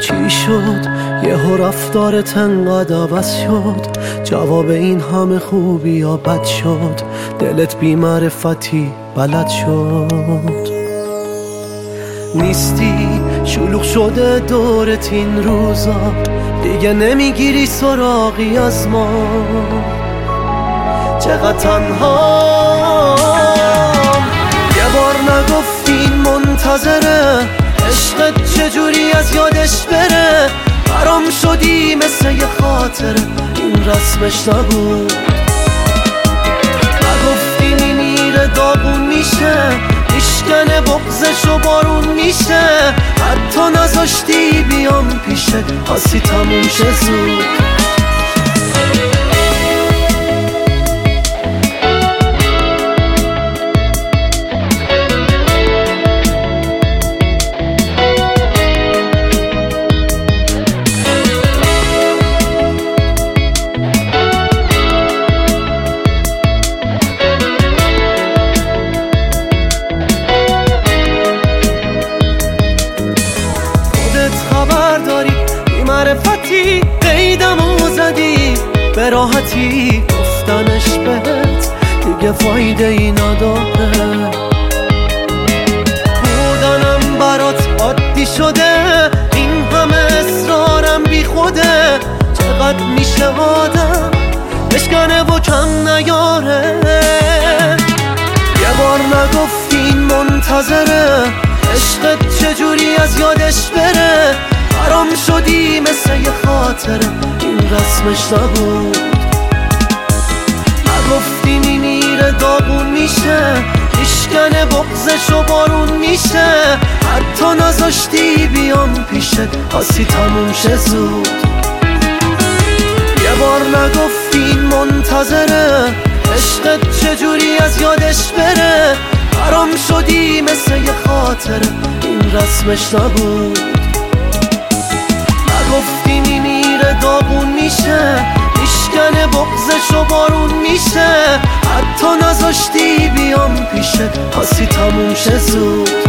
چی شد یهو رفتارت انقدر عوض شد؟ جواب این همه خوبی یا بد شد؟ دلت بی معرفتی بلد شد؟ نیستی شلوغ شده دورت این روزا، دیگه نمیگیری سراغی از ما. چقدر تنها یه بار نگفتین منتظره، عشقت چجوری از یادش بره؟ برام شدی مثل یه خاطره، این رسمش نبود. نگفتین این میره داغون میشه، میشکنه بغضش و بارون میشه. حتی نذاشتی بیام پیشه، خاصی تموم شه زود. معرفتی قیدمو زدی، به راحتی گفتنش بهت دیگه فایده ای نداره. بودنم برات عادی شده، این همه اصرارم بی خوده. چقدر میشه آدم بشکنه و کم نیاره؟ یه بار نگفتین منتظره، عشقت چجوری از یادش بره؟ برام شدی مثل یه خاطره، این رسمش نبود. نگفتین این میره داغون میشه، میشکنه بغضش و بارون میشه. حتی نذاشتی بیام پیشه، خاصی تموم شه زود. یه بار نگفتین منتظره، عشقت چجوری از یادش بره؟ برام شدی مثل یه خاطره، این رسمش نبود. گفتیم این میره داغون میشه، میشکنه بغضش و بارون میشه. حتی نذاشتی بیام پیشه، خاصی تموم شه زود.